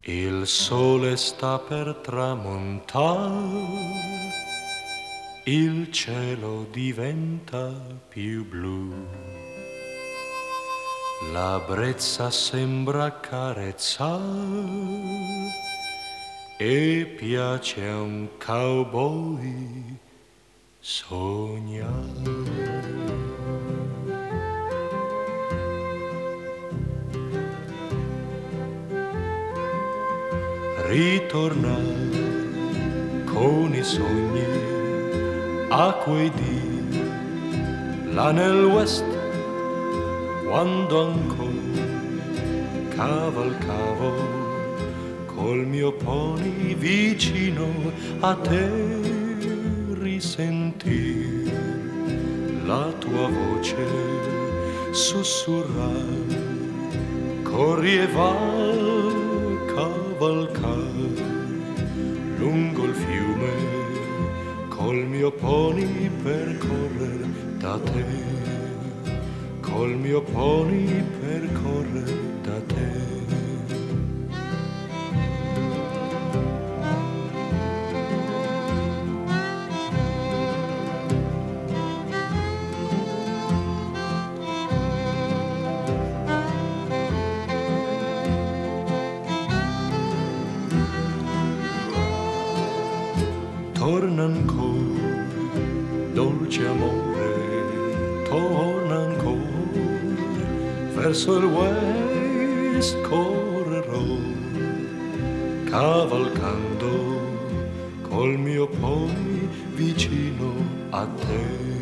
Il sole sta per tramontare, il cielo diventa più blu, la brezza sembra carezzare e piace a un cowboy sognare. Ritornare con i sogni a quei dì là nel West, quando ancora cavalcavo col mio pony vicino a te, risentir la tua voce sussurrare, corri e vai cavalcar lungo il fiume col mio pony percorrer da te, col mio pony percorrer da te. Torna ancora, dolce amore, torna ancora, verso il West correrò, cavalcando col mio pony vicino a te.